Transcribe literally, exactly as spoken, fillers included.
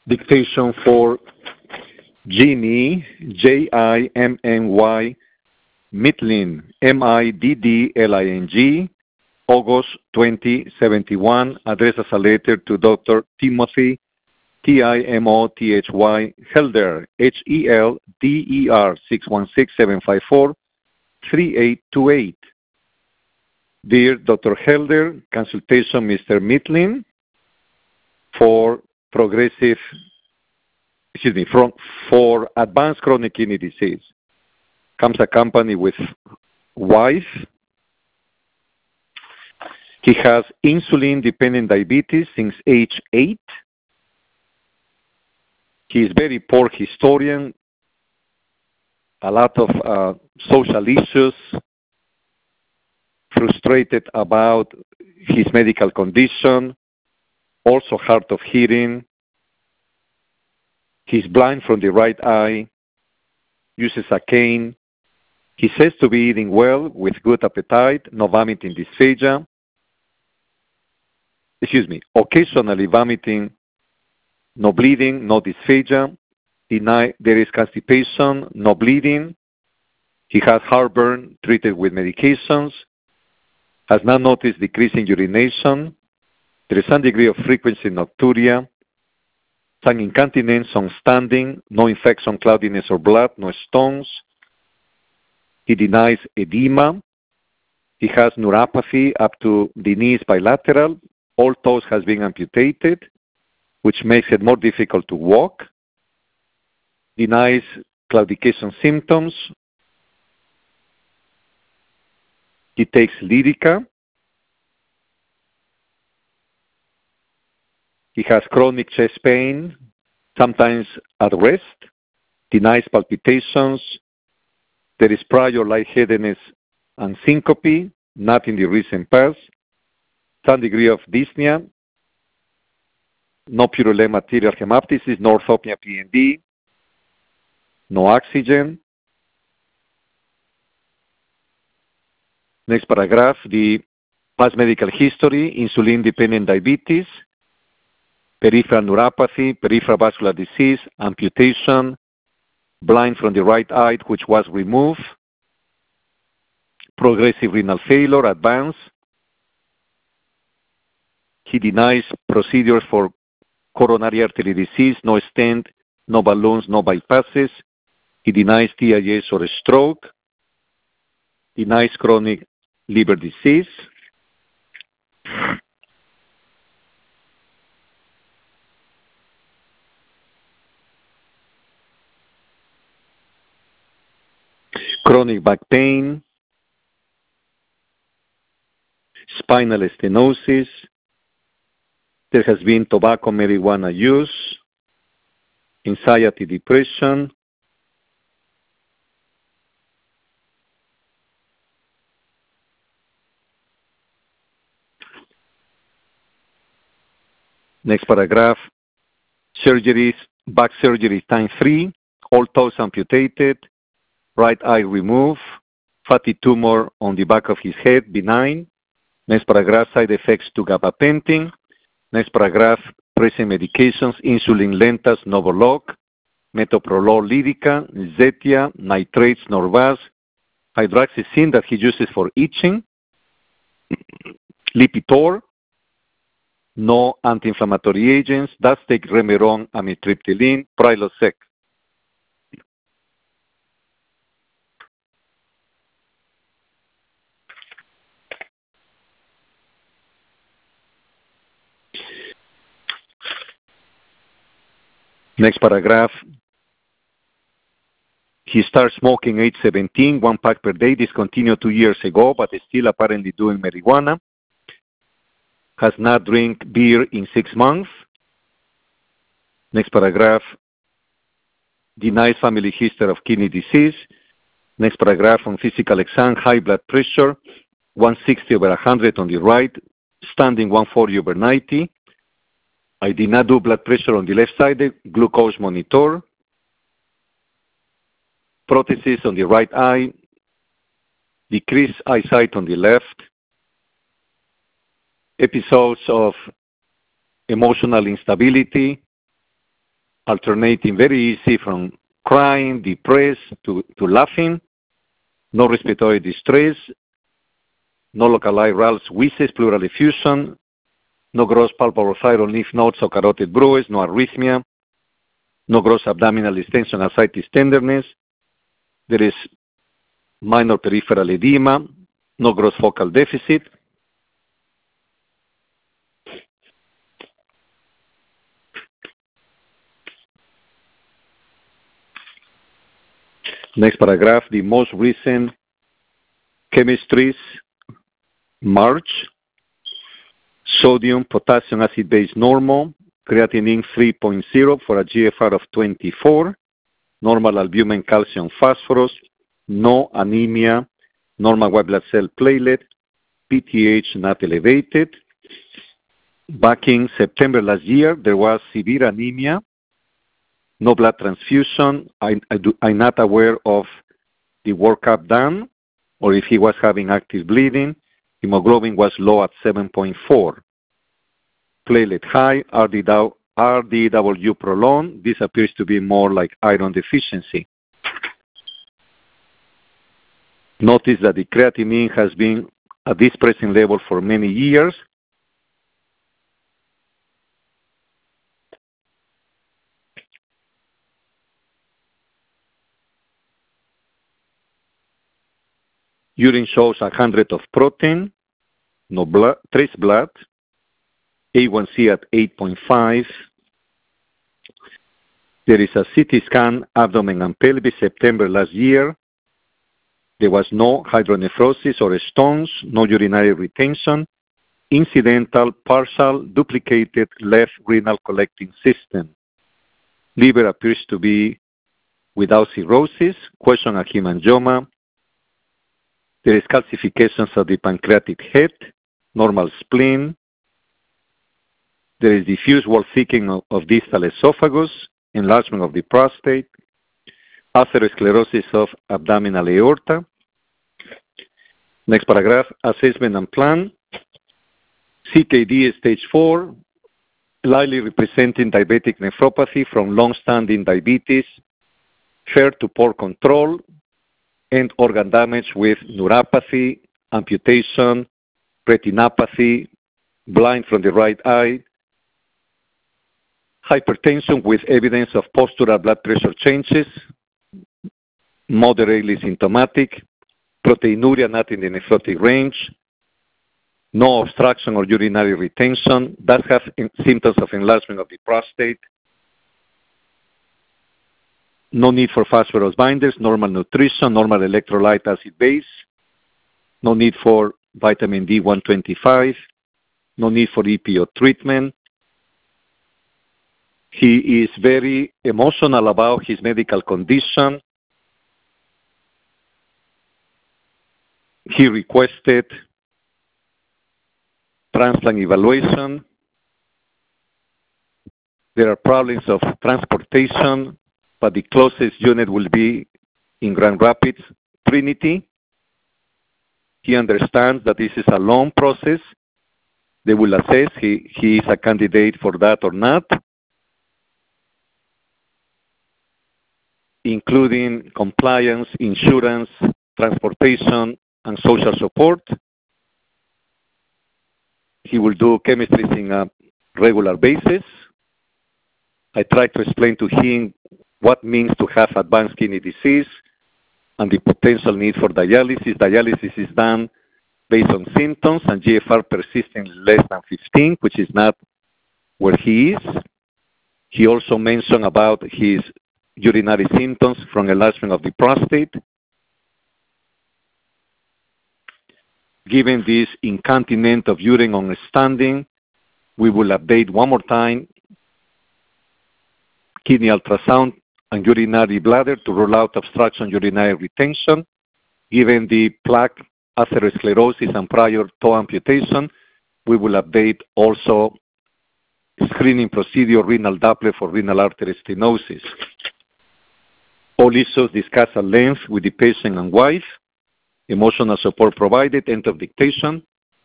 Dictation for Jimmy, J I M N Y, Midling, M I D D L I N G, August twenty seventy-one, addressed as a letter to Doctor Timothy, T I M O T H Y, Helder, H E L D E R, six one six, seven five four, three eight two eight. Dear Doctor Helder, consultation Mister Midling for progressive, excuse me, from, for advanced chronic kidney disease. Comes accompanied with wife. He has insulin-dependent diabetes since age eight. He is very poor historian, a lot of uh, social issues, frustrated about his medical condition, also hard of hearing. He's blind from the right eye, uses a cane. He says to be eating well with good appetite, no vomiting dysphagia. Excuse me, occasionally vomiting, no bleeding, no dysphagia. Deny there is constipation, no bleeding. He has heartburn treated with medications. Has not noticed decrease in urination. There is some degree of frequency nocturia. Some incontinence on standing, no infection, cloudiness, or blood, no stones. He denies edema. He has neuropathy up to the knees bilateral. All toes has been amputated, which makes it more difficult to walk. Denies claudication symptoms. He takes Lyrica. He has chronic chest pain, sometimes at rest. Denies palpitations. There is prior lightheadedness and syncope, not in the recent past. Some degree of dyspnea. No purulent material hemoptysis, no orthopnea P N D. No oxygen. Next paragraph, the past medical history, insulin-dependent diabetes, peripheral neuropathy, peripheral vascular disease, amputation, blind from the right eye, which was removed, progressive renal failure, advanced. He denies procedures for coronary artery disease, no stent, no balloons, no bypasses. He denies T I S or a stroke. Denies chronic liver disease. Chronic back pain. Spinal stenosis. There has been tobacco, marijuana use. Anxiety, depression. Next paragraph, surgeries, back surgery time three, all toes amputated, right eye removed, fatty tumor on the back of his head, benign. Next paragraph, side effects to gabapentin. Next paragraph, present medications, insulin lentas, Novolog, metoprolol, Lyrica, Zetia, nitrates, Norvasc, hydroxyzine that he uses for itching, Lipitor, no anti-inflammatory agents, does take Remeron, amitriptyline, Prilosec. Next paragraph. He starts smoking age seventeen, one pack per day, discontinued two years ago, but is still apparently doing marijuana. Has not drink beer in six months. Next paragraph. Denies family history of kidney disease. Next paragraph on physical exam, high blood pressure, one sixty over one hundred on the right, standing one forty over ninety. I did not do blood pressure on the left side, glucose monitor. Prothesis on the right eye, decreased eyesight on the left. Episodes of emotional instability, alternating very easy from crying, depressed, to, to laughing, no respiratory distress, no localized Ralph's wheezes, pleural effusion, no gross palpable thyroid lymph nodes or carotid bruise, no arrhythmia, no gross abdominal distension, ascites, tenderness. There is minor peripheral edema, no gross focal deficit. Next paragraph, the most recent chemistries, March, sodium, potassium, acid base normal, creatinine three point zero for a G F R of twenty-four, normal albumin, calcium, phosphorus, no anemia, normal white blood cell platelet, P T H not elevated. Back in September last year, there was severe anemia, no blood transfusion. I, I do, I'm not aware of the workup done or if he was having active bleeding. Hemoglobin was low at seven point four. Platelet high, R D W prolonged. This appears to be more like iron deficiency. Notice that the creatinine has been at this present level for many years. Urine shows one hundred of protein, no blood, trace blood, A one C at eight point five. There is a C T scan, abdomen and pelvis, September last year. There was no hydronephrosis or stones, no urinary retention, incidental, partial, duplicated left renal collecting system. Liver appears to be without cirrhosis, question of hemangioma. There is calcifications of the pancreatic head, normal spleen. There is diffuse wall thickening of, of distal esophagus, enlargement of the prostate, atherosclerosis of abdominal aorta. Next paragraph, assessment and plan. C K D stage four, likely representing diabetic nephropathy from long-standing diabetes, fair to poor control, and organ damage with neuropathy, amputation, retinopathy, blind from the right eye, hypertension with evidence of postural blood pressure changes, moderately symptomatic, proteinuria not in the nephrotic range, no obstruction or urinary retention, does have symptoms of enlargement of the prostate, no need for phosphorus binders, normal nutrition, normal electrolyte acid base, no need for vitamin D one twenty-five, no need for E P O treatment. He is very emotional about his medical condition. He requested transplant evaluation. There are problems of transportation, but the closest unit will be in Grand Rapids, Trinity. He understands that this is a long process. They will assess he, he is a candidate for that or not, including compliance, insurance, transportation, and social support. He will do chemistries in a regular basis. I tried to explain to him what it means to have advanced kidney disease and the potential need for dialysis. Dialysis is done based on symptoms, and G F R persisting less than fifteen, which is not where he is. He also mentioned about his urinary symptoms from enlargement of the prostate. Given this incontinent of urine on standing, we will update one more time kidney ultrasound and urinary bladder to rule out obstruction urinary retention. Given the plaque atherosclerosis and prior toe amputation, we will update also screening procedure renal Doppler for renal artery stenosis. All issues discussed at length with the patient and wife. Emotional support provided. End of dictation.